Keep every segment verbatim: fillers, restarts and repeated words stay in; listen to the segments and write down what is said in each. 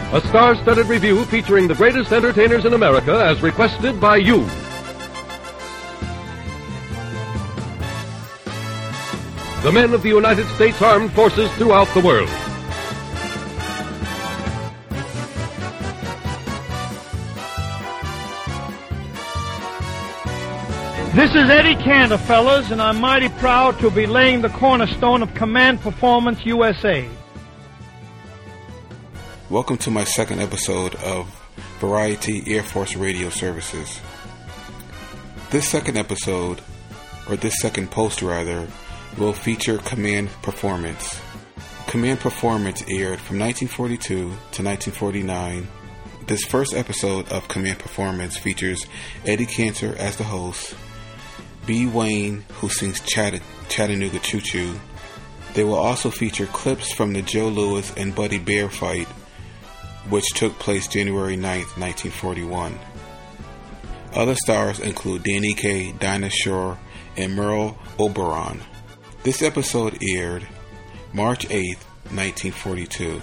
A star-studded review featuring the greatest entertainers in America as requested by you. The men of the United States Armed Forces throughout the world. This is Eddie Cantor, fellas, and I'm mighty proud to be laying the cornerstone of Command Performance U S A. Welcome to my second episode of Variety Air Force Radio Services. This second episode, or this second post rather, will feature Command Performance. Command Performance aired from nineteen forty-two to nineteen forty-nine. This first episode of Command Performance features Eddie Cantor as the host, B. Wayne, who sings Chatt- Chattanooga Choo Choo. They will also feature clips from the Joe Louis and Buddy Bear fight, which took place January ninth, nineteen forty-one. Other stars include Danny Kaye, Dinah Shore, and Merle Oberon. This episode aired March eighth, nineteen forty-two.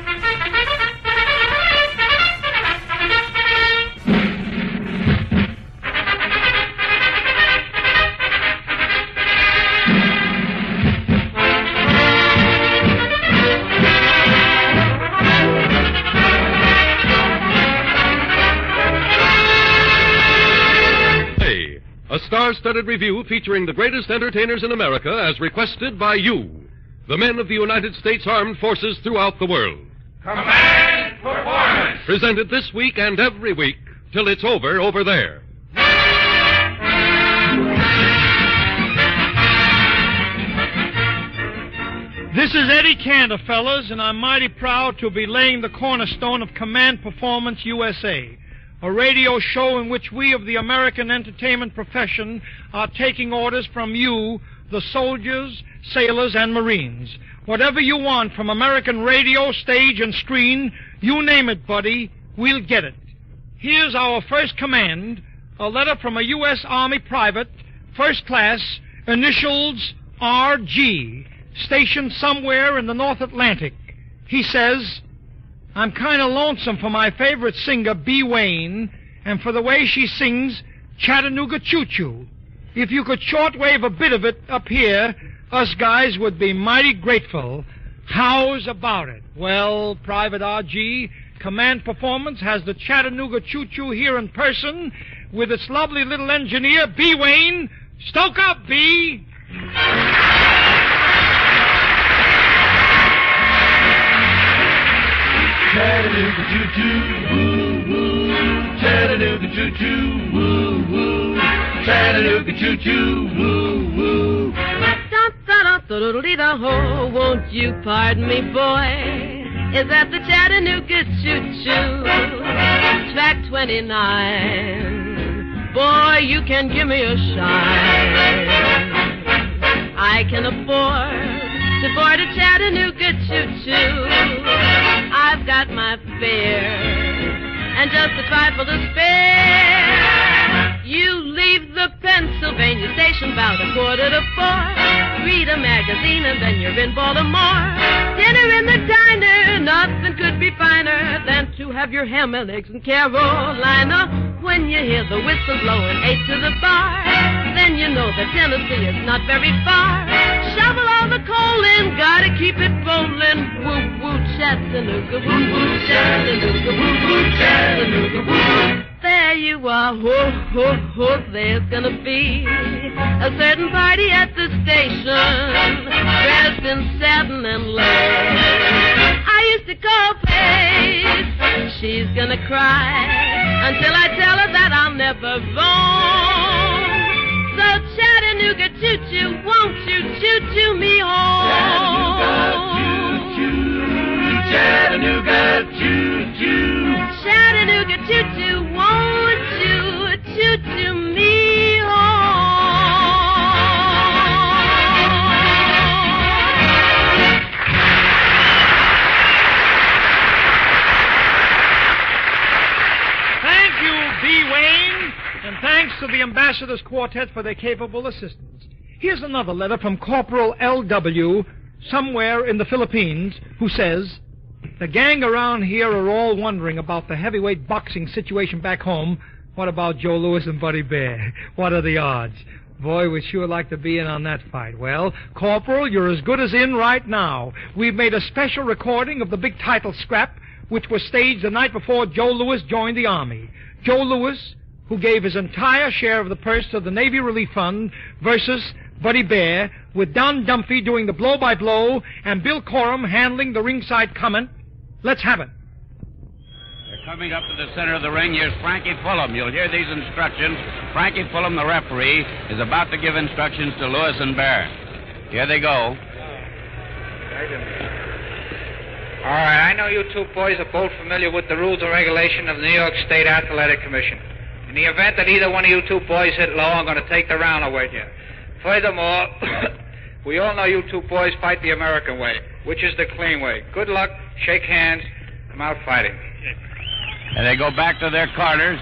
A star-studded review featuring the greatest entertainers in America as requested by you, the men of the United States Armed Forces throughout the world. Command Performance! Presented this week and every week till it's over over there. This is Eddie Cantor, fellas, and I'm mighty proud to be laying the cornerstone of Command Performance U S A. A radio show in which we of the American entertainment profession are taking orders from you, the soldiers, sailors, and Marines. Whatever you want from American radio, stage, and screen, you name it, buddy, we'll get it. Here's our first command, a letter from a U S Army private, first class, initials R G, stationed somewhere in the North Atlantic. He says, I'm kind of lonesome for my favorite singer, B. Wayne, and for the way she sings Chattanooga Choo Choo. If you could shortwave a bit of it up here, us guys would be mighty grateful. How's about it? Well, Private R G, Command Performance has the Chattanooga Choo Choo here in person with its lovely little engineer, B. Wayne. Stoke up, B. Chattanooga choo-choo, woo-woo. Chattanooga choo-choo, woo-woo. Chattanooga choo-choo, woo-woo. Da-da-da-da-da-da-ho, won't you pardon me, boy? Is that the Chattanooga choo-choo? Track twenty-nine. Boy, you can give me a shine. I can afford to board a Chattanooga choo-choo. I've got my fare and just a trifle to spare. You leave the Pennsylvania station about a quarter to four. Read a magazine and then you're in Baltimore. Dinner in the diner, nothing could be finer than to have your ham and eggs in Carolina. When you hear the whistle blowing eight to the bar, then you know that Tennessee is not very far. Shovel all the coal in, gotta keep it rolling. Woo-woo, Chattanooga, woo-woo, Chattanooga, woo-woo, Chattanooga, woo-woo. There you are, ho-ho-ho, there's gonna be a certain party at the station, dressed in satin and lace. I used to call Pace, she's gonna cry until I tell her that I'll never roam. So Chattanooga choo-choo, won't you choo-choo me home? Chattanooga choo-choo, Chattanooga choo-choo, won't you choo-choo me and thanks to the Ambassador's Quartet for their capable assistance. Here's another letter from Corporal L W somewhere in the Philippines, who says, The gang around here are all wondering about the heavyweight boxing situation back home. What about Joe Louis and Buddy Bear? What are the odds? Boy, we'd sure like to be in on that fight. Well, Corporal, you're as good as in right now. We've made a special recording of the big title scrap, which was staged the night before Joe Louis joined the Army. Joe Louis, who gave his entire share of the purse to the Navy Relief Fund, versus Buddy Bear, with Don Dumphy doing the blow-by-blow and Bill Corum handling the ringside comment. Let's have it. Coming up to the center of the ring, here's Frankie Fulham. You'll hear these instructions. Frankie Fulham, the referee, is about to give instructions to Louis and Bear. Here they go. All right, I know you two boys are both familiar with the rules and regulation of the New York State Athletic Commission. In the event that either one of you two boys hit low, I'm going to take the round away with you. Furthermore, we all know you two boys fight the American way, which is the clean way. Good luck, shake hands, come out fighting. And they go back to their corners.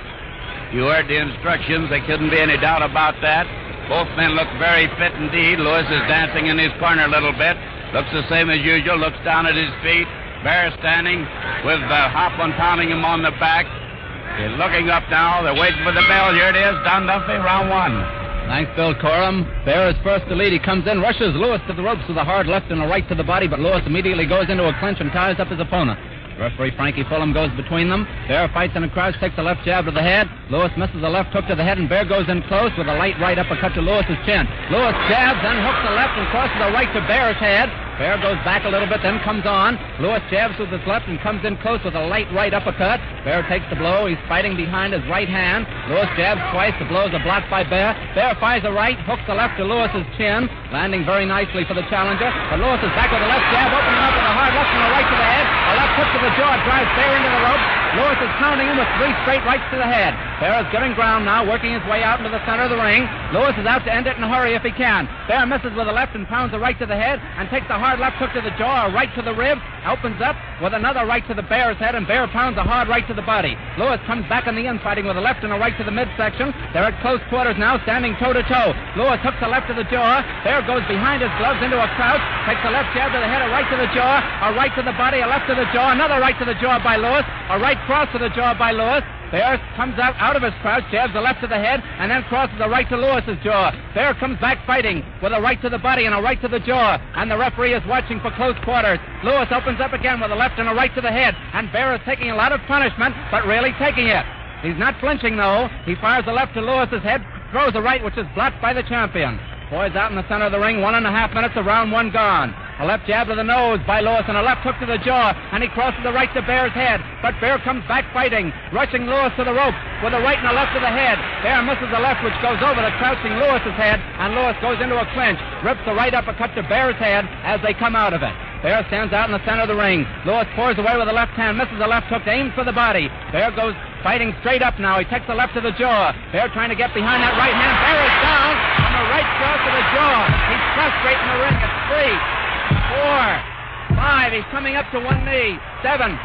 You heard the instructions. There couldn't be any doubt about that. Both men look very fit indeed. Louis is dancing in his corner a little bit. Looks the same as usual. Looks down at his feet. Bear standing with uh, Hoplin pounding him on the back. He's looking up now. They're waiting for the bell. Here it is. Don Dumphy, round one. Thanks, Bill Corum. Bear is first to lead. He comes in, rushes Louis to the ropes with a hard left and a right to the body, but Louis immediately goes into a clinch and ties up his opponent. Referee Frankie Fulham goes between them. Bear fights in a crouch, takes a left jab to the head. Louis misses a left hook to the head, and Bear goes in close with a light right uppercut to Louis's chin. Louis jabs, then hooks the left and crosses the right to Bear's head. Bear goes back a little bit, then comes on. Louis jabs with his left and comes in close with a light right uppercut. Bear takes the blow. He's fighting behind his right hand. Louis jabs twice. The blows are blocked by Bear. Bear fires a right, hooks the left to Louis's chin, landing very nicely for the challenger. But Louis is back with a left jab, opening up with a hard left and a right to the head. A left hook to the jaw drives Bear into the ropes. Louis is pounding him with three straight rights to the head. Bear is getting ground now, working his way out into the center of the ring. Louis is out to end it in a hurry if he can. Bear misses with a left and pounds a right to the head and takes a hard left hook to the jaw, a right to the ribs, opens up with another right to the Bear's head, and Bear pounds a hard right to the body. Louis comes back on the infighting with a left and a right to the midsection. They're at close quarters now, standing toe-to-toe. Louis hooks a left to the jaw. Bear goes behind his gloves into a crouch, takes a left jab to the head, a right to the jaw, a right to the body, a left to the jaw, another right to the jaw by Louis, a right cross to the jaw by Louis. Bear comes out, out of his crouch, jabs the left to the head, and then crosses the right to Louis's jaw. Bear comes back fighting with a right to the body and a right to the jaw, and the referee is watching for close quarters. Louis opens up again with a left and a right to the head, and Bear is taking a lot of punishment, but really taking it. He's not flinching, though. He fires a left to Louis's head, throws a right, which is blocked by the champion. Boys out in the center of the ring, one and a half minutes of round one gone. A left jab to the nose by Louis and a left hook to the jaw, and he crosses the right to Bear's head. But Bear comes back fighting, rushing Louis to the rope with a right and a left to the head. Bear misses the left, which goes over the crouching Louis's head, and Louis goes into a clinch, rips the right uppercut to Bear's head as they come out of it. Bear stands out in the center of the ring. Louis pours away with the left hand, misses the left hook, aims for the body. Bear goes fighting straight up now. He takes the left to the jaw. Bear trying to get behind that right hand. Bear is down on the right cross to the jaw. He's prostrate in the ring at three, four, five. He's coming up to one knee. Seven,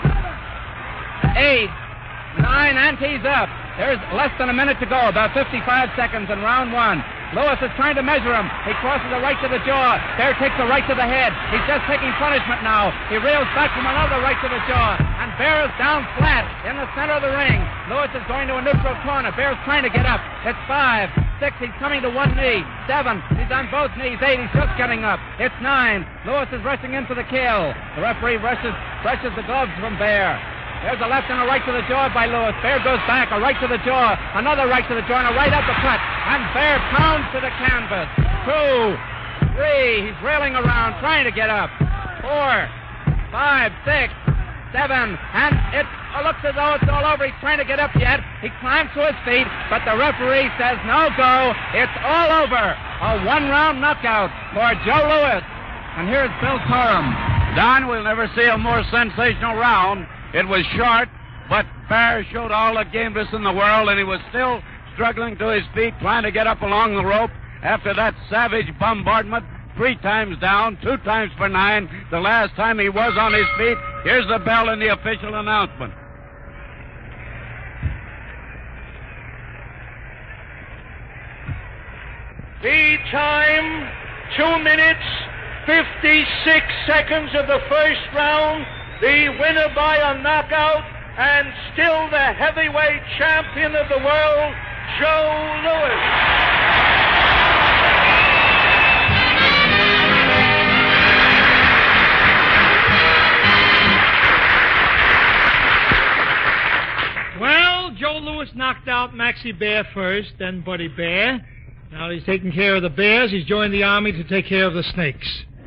eight, nine, and he's up. There's less than a minute to go, about fifty-five seconds in round one. Louis is trying to measure him. He crosses the right to the jaw. Bear takes the right to the head. He's just taking punishment now. He reels back from another right to the jaw. And Bear is down flat in the center of the ring. Louis is going to a neutral corner. Bear's trying to get up. It's five, six. He's coming to one knee. Seven. He's on both knees. Eight. He's just getting up. It's nine. Louis is rushing in for the kill. The referee rushes, brushes the gloves from Bear. There's a left and a right to the jaw by Louis. Bear goes back, a right to the jaw, another right to the jaw, and a right uppercut. And Bear pounds to the canvas. Two, three, he's railing around, trying to get up. Four, five, six, seven, and it looks as though it's all over. He's trying to get up yet. He climbs to his feet, but the referee says no go. It's all over. A one-round knockout for Joe Louis. And here's Bill Corum. Don, we'll never see a more sensational round. It was short, but Bear showed all the gameness in the world, and he was still struggling to his feet, trying to get up along the rope after that savage bombardment. Three times down, two times for nine. The last time he was on his feet. Here's the bell and the official announcement. The time, two minutes, fifty-six seconds of the first round. the winner by a knockout, and still the heavyweight champion of the world, Joe Louis. Well, Joe Louis knocked out Maxie Bear first, then Buddy Bear. Now he's taking care of the bears. He's joined the army to take care of the snakes.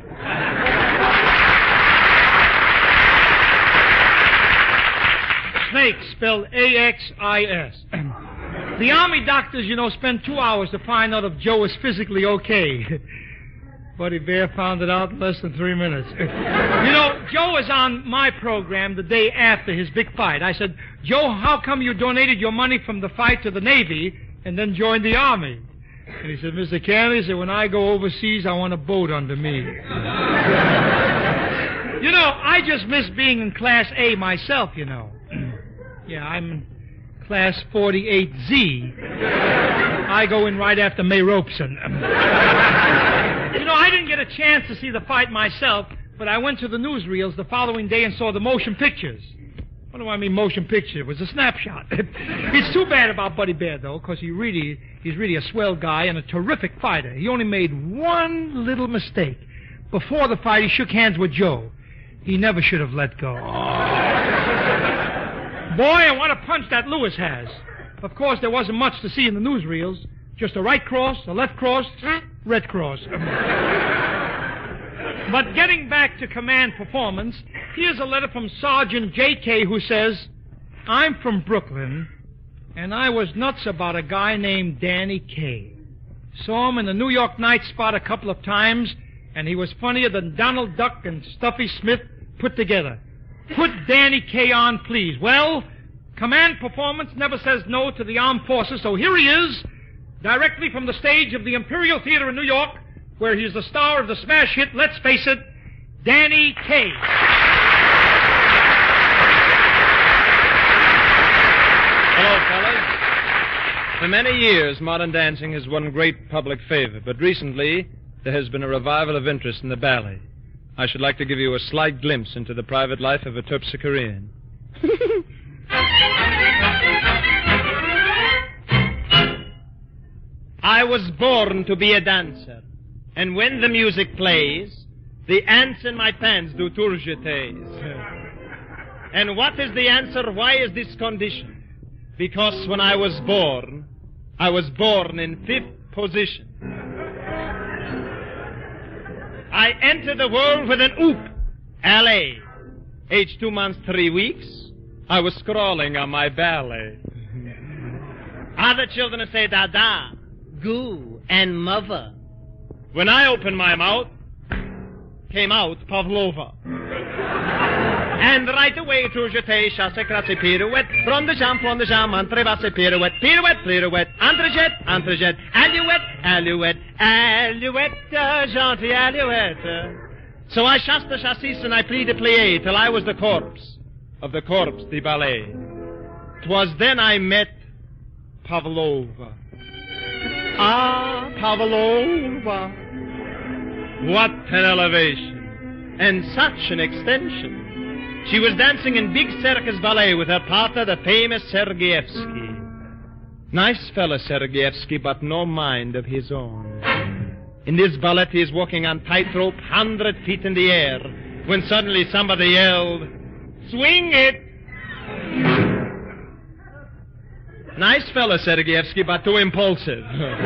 Snakes, spelled A X I S. The army doctors, you know, spend two hours to find out if Joe is physically okay. Buddy Bear found it out in less than three minutes. You know, Joe was on my program the day after his big fight. I said, Joe, how come you donated your money from the fight to the Navy and then joined the Army? And he said, Mister Kennedy, he said, when I go overseas, I want a boat under me. You know, I just miss being in Class A myself, you know. Yeah, I'm in Class forty-eight Z. I go in right after May Robeson. You know, I didn't get a chance to see the fight myself, but I went to the newsreels the following day and saw the motion pictures. What do I mean motion picture? It was a snapshot. It's too bad about Buddy Bear, though, because he really, he's really a swell guy and a terrific fighter. He only made one little mistake. Before the fight, he shook hands with Joe. He never should have let go. Boy, I want to punch that Louis has. Of course, there wasn't much to see in the newsreels. Just a right cross, a left cross, red cross. But getting back to command performance, here's a letter from Sergeant J K who says, I'm from Brooklyn, and I was nuts about a guy named Danny Kaye. Saw him in the New York Night Spot a couple of times, and he was funnier than Donald Duck and Stuffy Smith put together. Put Danny Kaye on, please. Well, command performance never says no to the armed forces, so here he is, directly from the stage of the Imperial Theater in New York, where he's the star of the smash hit, let's face it, Danny Kaye. Hello, fellas. For many years, modern dancing has won great public favor, but recently there has been a revival of interest in the ballet. I should like to give you a slight glimpse into the private life of a Terpsichorean. I was born to be a dancer. And when the music plays, the ants in my pants do tour jetés. And what is the answer? Why is this condition? Because when I was born, I was born in fifth position. I entered the world with an oop, L A. Age two months, three weeks, I was crawling on my ballet. Other children say dada, goo, and mother. When I opened my mouth, came out Pavlova. And right away, tour jeté, chasse, crasse, pirouette, from the jam, from the jam, entrebasse, pirouette, pirouette, pirouette, entrejet, entrejet, alouette, alouette, alouette, uh, gentil alouette. So I chassed the chassis and I plie de plié till I was the corpse of the corpse de ballet. 'Twas then I met Pavlova. Ah, Pavlova. What an elevation and such an extension. She was dancing in big circus ballet with her partner, the famous Sergeyevsky. Nice fella, Sergeyevsky, but no mind of his own. In this ballet, he is walking on tightrope, hundred feet in the air, when suddenly somebody yelled, "Swing it!" Nice fella, Sergeyevsky, but too impulsive.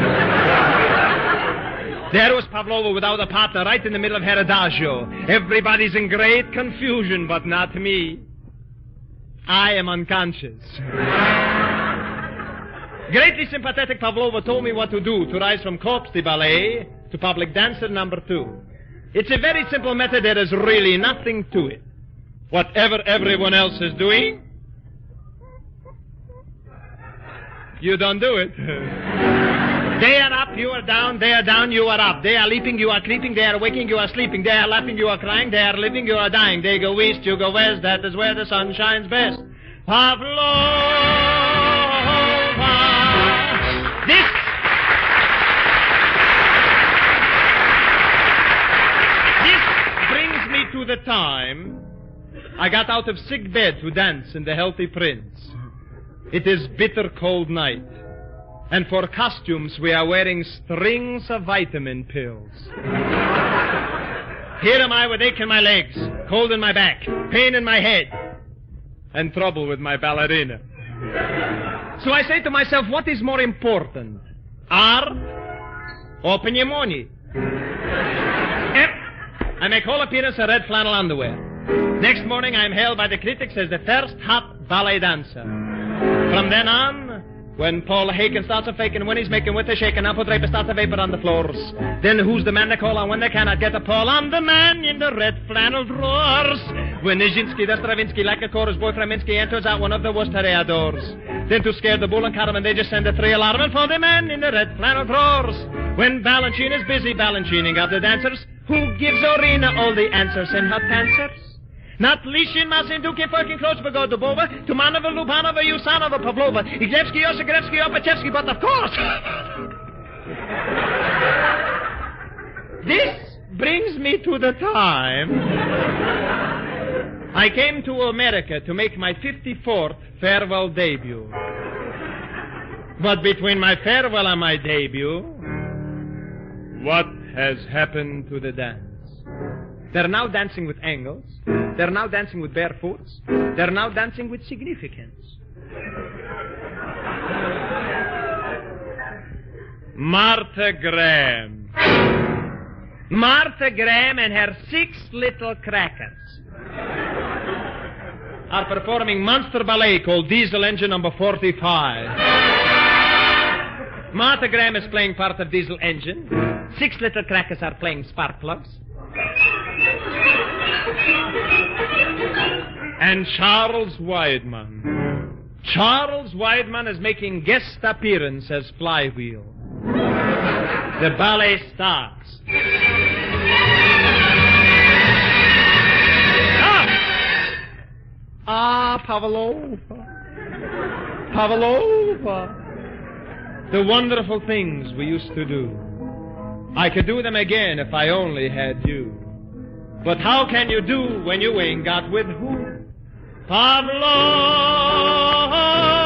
There was Pavlova without a partner right in the middle of her adagio. Everybody's in great confusion, but not me. I am unconscious. Greatly sympathetic Pavlova told me what to do to rise from corpse de ballet to public dancer number two. It's a very simple method. There is really nothing to it. Whatever everyone else is doing, you don't do it. They are up, you are down, they are down, you are up. They are leaping, you are creeping, they are waking, you are sleeping. They are laughing, you are crying, they are living, you are dying. They go east, you go west, that is where the sun shines best. Pavlova. This... This brings me to the time I got out of sick bed to dance in the Healthy Prince. It is bitter cold night. And for costumes, we are wearing strings of vitamin pills. Here am I with ache in my legs, cold in my back, pain in my head, and trouble with my ballerina. So I say to myself, what is more important? Art or pneumonia? Yep. I make whole appearance in red flannel underwear. Next morning, I'm hailed by the critics as the first hot ballet dancer. From then on, when Paul Hagen starts a faking, when he's making with a shaking, Apple Draper starts a vapor on the floors. Then who's the man they call on when they cannot get a Paul? I'm the man in the red flannel drawers. When Nijinsky, the Stravinsky, like a chorus boy from Minsky, enters out one of the worst toreadors. Then to scare the bull and Carmen, they just send a three alarm for the man in the red flannel drawers. When Balanchine is busy balanchining out the dancers, who gives Orina all the answers in her pantsers? Not Lishin, Masin, Duki, Firkin, Krosberg, Dubova, Tumanova, Lubanova, Yusanova, Pavlova, Iglevsky, Yosagorevsky, Opachevsky, but of course. This brings me to the time I came to America to make my fifty-fourth farewell debut. But between my farewell and my debut, what has happened to the dance? They're now dancing with angles. They're now dancing with barefoots. They're now dancing with significance. Martha Graham. Martha Graham and her six little crackers are performing monster ballet called Diesel Engine number forty-five. Martha Graham is playing part of Diesel Engine. Six little crackers are playing spark plugs. And Charles Weidman. Charles Weidman is making guest appearance as Flywheel. The ballet starts. Ah! Ah, Pavlova. Pavlova. The wonderful things we used to do. I could do them again if I only had you. But how can you do when you ain't got with who? Pavlova.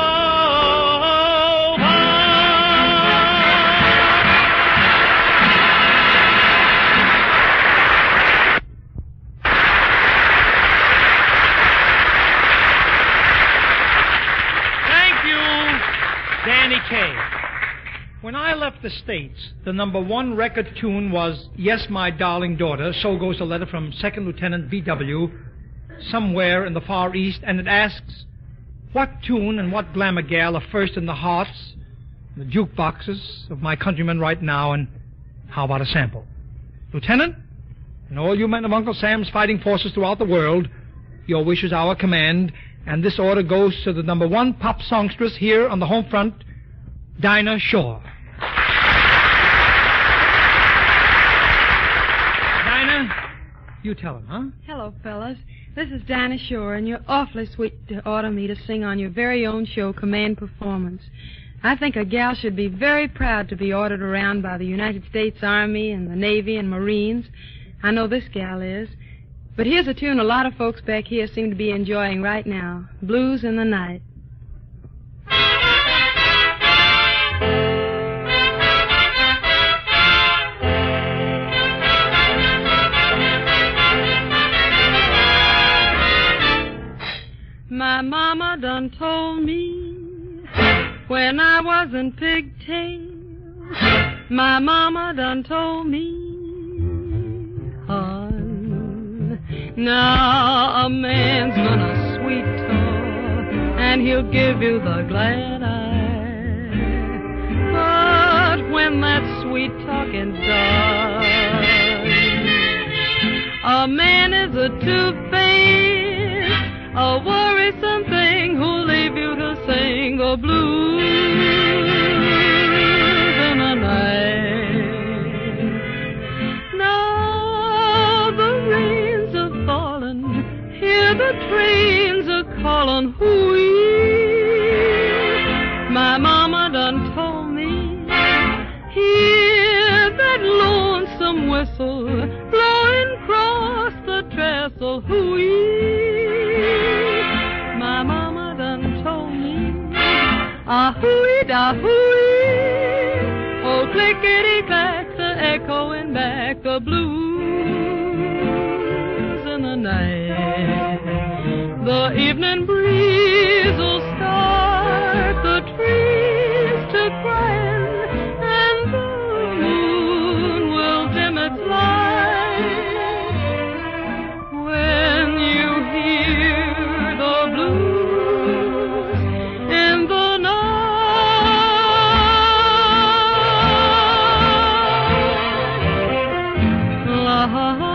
Thank you, Danny Kaye. When I left the States, the number one record tune was Yes, My Darling Daughter. So goes a letter from Second Lieutenant B W somewhere in the Far East, and it asks, what tune and what glamour gal are first in the hearts, the jukeboxes of my countrymen right now, and how about a sample? Lieutenant, and all you men of Uncle Sam's fighting forces throughout the world, your wish is our command, and this order goes to the number one pop songstress here on the home front, Dinah Shore. Dinah, you tell him, huh? Hello, fellas. This is Dinah Shore, and you're awfully sweet to order me to sing on your very own show, Command Performance. I think a gal should be very proud to be ordered around by the United States Army and the Navy and Marines. I know this gal is. But here's a tune a lot of folks back here seem to be enjoying right now, Blues in the Night. My mama done told me when I was in pigtails. My mama done told me, hon, now a man's gonna sweet talk and he'll give you the glad eye. But when that sweet talking's done, a man is a two-faced, a worrisome thing who'll leave you to sing the blues in the night. Now the rains are falling, hear the trains are calling, hoo-wee. My mama done told me, hear that lonesome whistle blowing across the trestle, hoo-wee. da-hoo-wee. Oh, clickety-clack, the echoing back, the blues in the night. The evening breeze will start the trees to crying, and the moon will dim its light. When you hear the blues in the night, la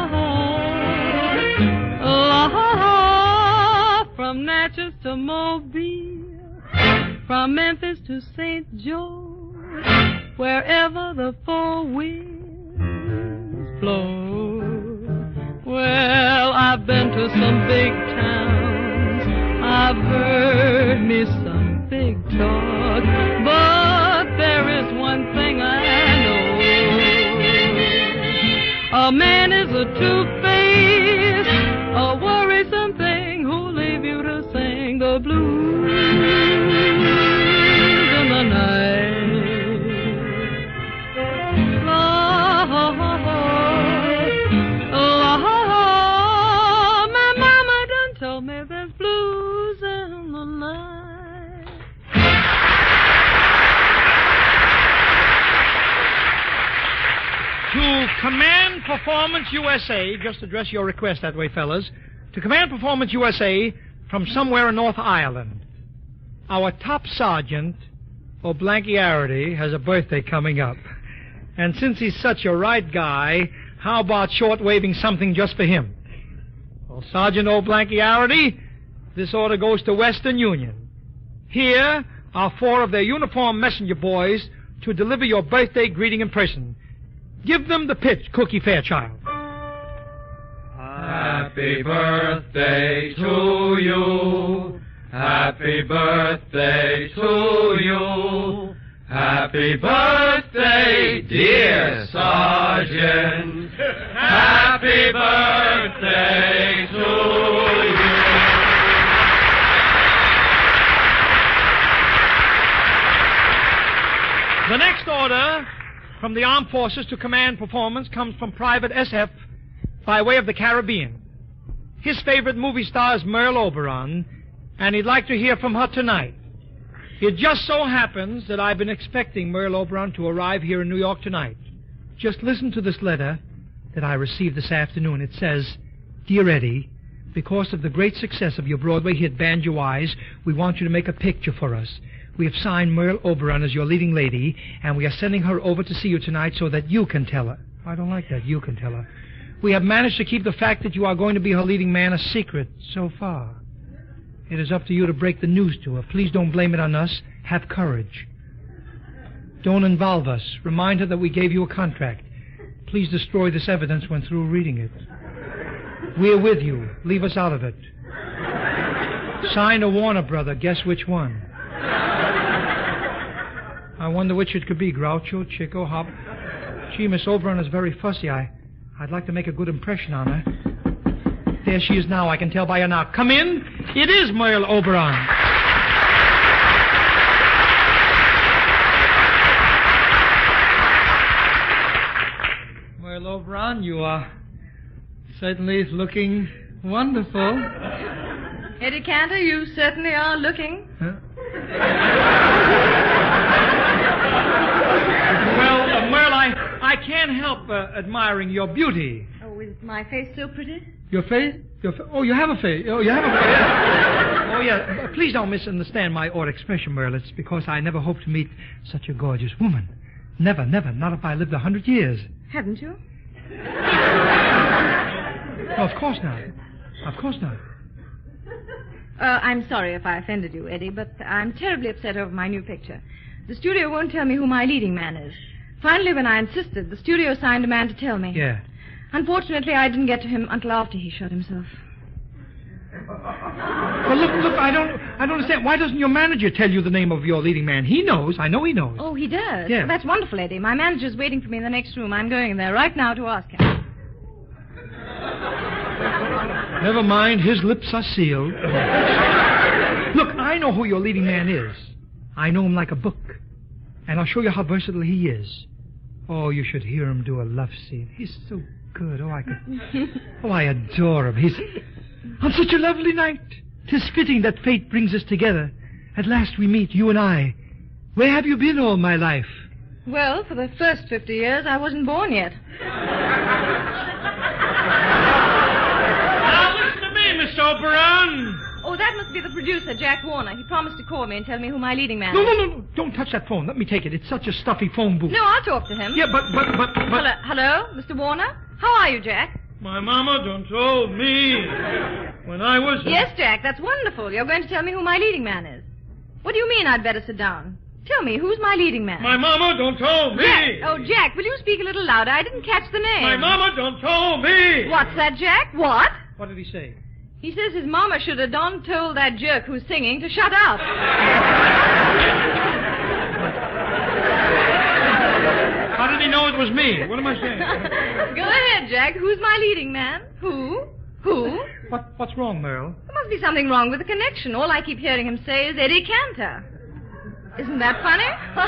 la, from Natchez to Mobile, from Memphis to Saint George, wherever the four winds blow. Well, I've been to some big towns, I've heard me some big talk, but there is one thing I know. A man is a two-faced, a worrisome thing who'll leave you to sing the blues in the night. La, la, la, my mama done told me there's blues in the night. To Command Performance U S A, just address your request that way, fellas. To Command Performance U S A from somewhere in North Ireland. Our top sergeant, O'Blanchiarity, has a birthday coming up. And since he's such a right guy, how about short-waving something just for him? Well, Sergeant O'Blanchiarity, this order goes to Western Union. Here are four of their uniformed messenger boys to deliver your birthday greeting in person. Give them the pitch, Cookie Fairchild. Happy birthday to you. Happy birthday to you. Happy birthday, dear Sergeant. Happy birthday to you. The next order from the Armed Forces to Command Performance comes from Private S F by way of the Caribbean. His favorite movie star is Merle Oberon, and he'd like to hear from her tonight. It just so happens that I've been expecting Merle Oberon to arrive here in New York tonight. Just listen to this letter that I received this afternoon. It says, Dear Eddie, because of the great success of your Broadway hit Banjo Eyes, we want you to make a picture for us. We have signed Merle Oberon as your leading lady, and we are sending her over to see you tonight so that you can tell her. I don't like that, you can tell her. We have managed to keep the fact that you are going to be her leading man a secret so far. It is up to you to break the news to her. Please don't blame it on us. Have courage. Don't involve us. Remind her that we gave you a contract. Please destroy this evidence when through reading it. We're with you. Leave us out of it. Sign a Warner brother. Guess which one? I wonder which it could be. Groucho, Chico, Hop. Gee, Miss Oberon is very fussy. I, I'd like to make a good impression on her. There she is now. I can tell by her now. Come in. It is Merle Oberon. Merle Oberon, you are certainly looking wonderful. Eddie Cantor, you certainly are looking. Huh? Well, uh, Merle, I, I can't help uh, admiring your beauty. Oh, is my face so pretty? Your face? Your fa- oh, you have a face. Oh, you have a face. Oh, yeah. Please don't misunderstand my odd expression, Merle. It's because I never hoped to meet such a gorgeous woman. Never, never. Not if I lived a hundred years. Haven't you? No, of course not. Of course not. Uh, I'm sorry if I offended you, Eddie, but I'm terribly upset over my new picture. The studio won't tell me who my leading man is. Finally, when I insisted, the studio assigned a man to tell me. Yeah. Unfortunately, I didn't get to him until after he shot himself. Well, look, look, I don't, I don't understand. Why doesn't your manager tell you the name of your leading man? He knows. I know he knows. Oh, he does? Yeah. Well, that's wonderful, Eddie. My manager's waiting for me in the next room. I'm going in there right now to ask him. Never mind. His lips are sealed. Look, I know who your leading man is. I know him like a book. And I'll show you how versatile he is. Oh, you should hear him do a love scene. He's so good. Oh, I could... Oh, I adore him. He's... On such a lovely night. 'Tis fitting that fate brings us together. At last we meet, you and I. Where have you been all my life? Well, for the first fifty years, I wasn't born yet. Now, listen to me, Miss Oberon. Oh, that must be the producer, Jack Warner. He promised to call me and tell me who my leading man No, is. no, no, no. Don't touch that phone. Let me take it. It's such a stuffy phone booth. No, I'll talk to him. Yeah, but, but, but, but... Hello, hello, Mister Warner? How are you, Jack? My mama done told me when I was... Yes, Jack, that's wonderful. You're going to tell me who my leading man is. What do you mean I'd better sit down? Tell me, who's my leading man? My mama done told me. Jack. Oh, Jack, will you speak a little louder? I didn't catch the name. My mama done told me. What's that, Jack? What? What did he say? He says his mama should have done told that jerk who's singing to shut up. How did he know it was me? What am I saying? Go ahead, Jack. Who's my leading man? Who? Who? What, what's wrong, Merle? There must be something wrong with the connection. All I keep hearing him say is Eddie Cantor. Isn't that funny?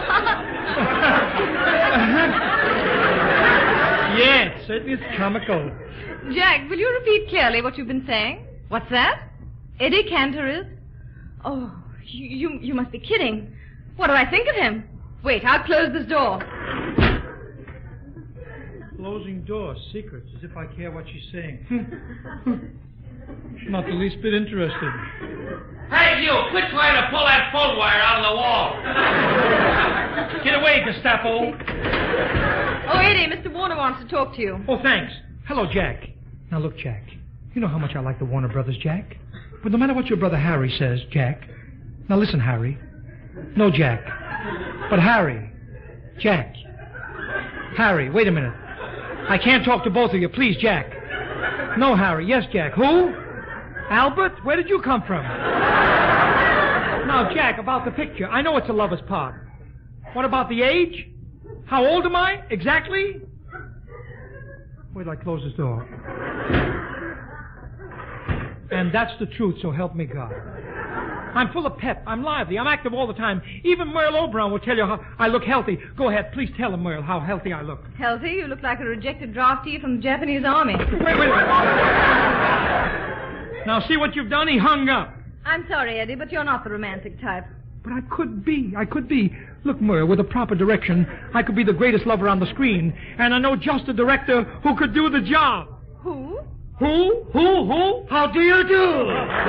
Yes, it is comical. Jack, will you repeat clearly what you've been saying? What's that? Eddie Cantor is? Oh, you, you, you must be kidding. What do I think of him? Wait, I'll close this door. Closing door, secrets, as if I care what she's saying. She's not the least bit interested. Hey, you, quit trying to pull that phone wire out of the wall. Get away, Gestapo. Oh, Eddie, Mister Warner wants to talk to you. Oh, thanks. Hello, Jack. Now, look, Jack. You know how much I like the Warner Brothers, Jack. But no matter what your brother Harry says, Jack. Now, listen, Harry. No, Jack. But Harry. Jack. Harry, wait a minute. I can't talk to both of you. Please, Jack. No, Harry. Yes, Jack. Who? Albert? Where did you come from? Now, Jack, about the picture. I know it's a lover's part. What about the age? How old am I? Exactly? Wait till I close this door. And that's the truth, so help me God. I'm full of pep. I'm lively. I'm active all the time. Even Merle Oberon will tell you how I look healthy. Go ahead. Please tell him, Merle, how healthy I look. Healthy? You look like a rejected draftee from the Japanese army. Wait, wait, wait. Now, see what you've done? He hung up. I'm sorry, Eddie, but you're not the romantic type. But I could be. I could be. Look, Merle, with the proper direction, I could be the greatest lover on the screen. And I know just a director who could do the job. Who? Who? Who? Who? How do you do?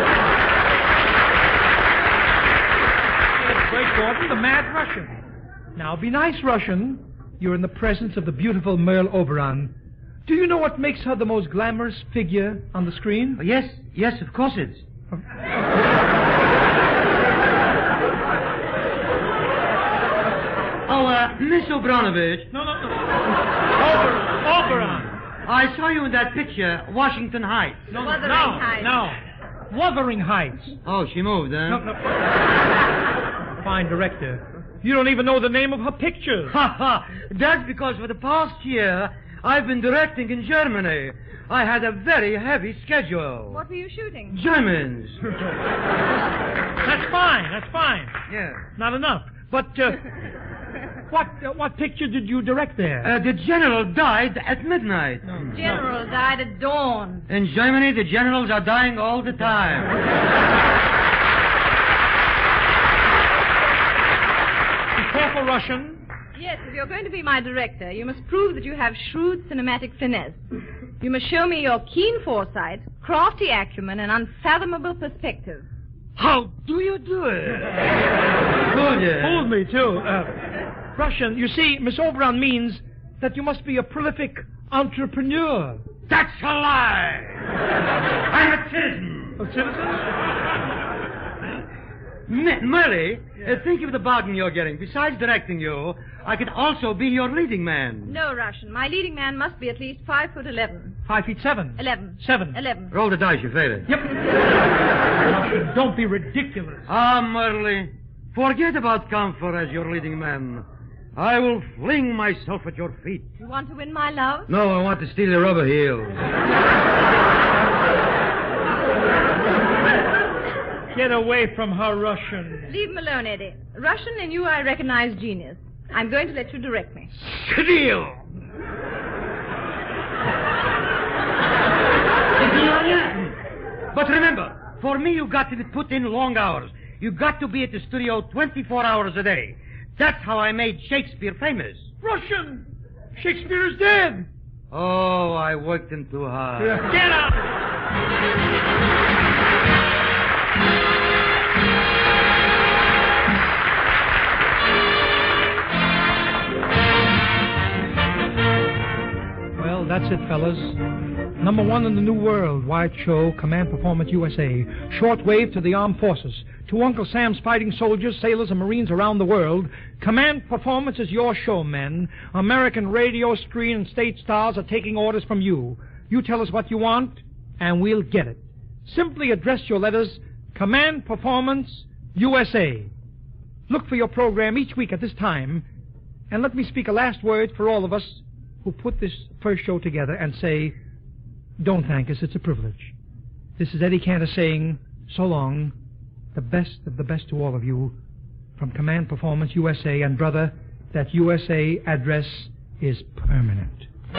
Great Gordon, the Mad Russian. Now, be nice, Russian. You're in the presence of the beautiful Merle Oberon. Do you know what makes her the most glamorous figure on the screen? Oh, yes, yes, of course it's. Oh, uh, Miss Obranovich. No, no, no. Ober, Oberon. I saw you in that picture, Washington Heights. No, Wuthering no, Heights. no. Wuthering Heights. Oh, she moved, huh? No, no. Fine director. You don't even know the name of her pictures. Ha ha! That's because for the past year, I've been directing in Germany. I had a very heavy schedule. What were you shooting? Germans. That's fine, that's fine. Yeah. Not enough. But, uh, what uh, what picture did you direct there? Uh, the general died at midnight. No, no. General died at dawn. In Germany, the generals are dying all the time. Be careful, Russian. Yes, if you're going to be my director, you must prove that you have shrewd cinematic finesse. You must show me your keen foresight, crafty acumen, and unfathomable perspective. How do you do it? Good, yeah. Fooled me, too. Uh, Russian, you see, Miss Oberon means that you must be a prolific entrepreneur. That's a lie! I'm a citizen. A citizen? M- Merle, uh, think of the bargain you're getting. Besides directing you, I could also be your leading man. No, Russian. My leading man must be at least five foot eleven. Five feet seven. Eleven. Seven. Eleven. Roll the dice, you fail it. Yep. Russian, don't be ridiculous. Ah, Merle, forget about comfort as your leading man. I will fling myself at your feet. You want to win my love? No, I want to steal the rubber heels. Get away from her, Russian. Leave him alone, Eddie. Russian, in you I recognize genius. I'm going to let you direct me. Scrill! But remember, for me, you got to put in long hours. You got to be at the studio twenty-four hours a day. That's how I made Shakespeare famous. Russian! Shakespeare is dead! Oh, I worked him too hard. Get out! Well, that's it, fellas. Number one in the new world-wide show, Command Performance U S A. Shortwave to the armed forces. To Uncle Sam's fighting soldiers, sailors, and Marines around the world, Command Performance is your show, men. American radio, screen, and state stars are taking orders from you. You tell us what you want, and we'll get it. Simply address your letters, Command Performance U S A. Look for your program each week at this time, and let me speak a last word for all of us who put this first show together and say, don't thank us, it's a privilege. This is Eddie Cantor saying, so long, the best of the best to all of you from Command Performance U S A, and brother, that U S A address is permanent.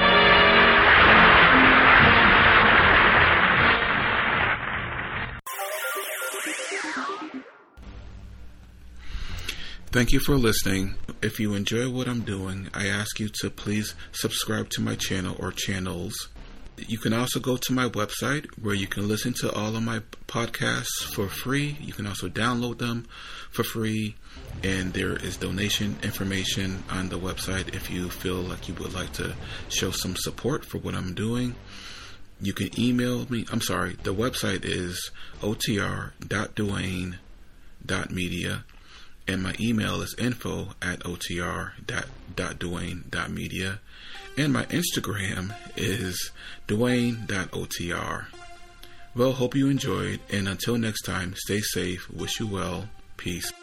Thank you for listening. If you enjoy what I'm doing, I ask you to please subscribe to my channel or channels. You can also go to my website where you can listen to all of my podcasts for free. You can also download them for free. And there is donation information on the website if you feel like you would like to show some support for what I'm doing. You can email me. I'm sorry, the website is o t r dot duane dot media. And my email is info at o t r dot duane dot media. And my Instagram is duane dot o t r. Well, hope you enjoyed. And until next time, stay safe. Wish you well. Peace.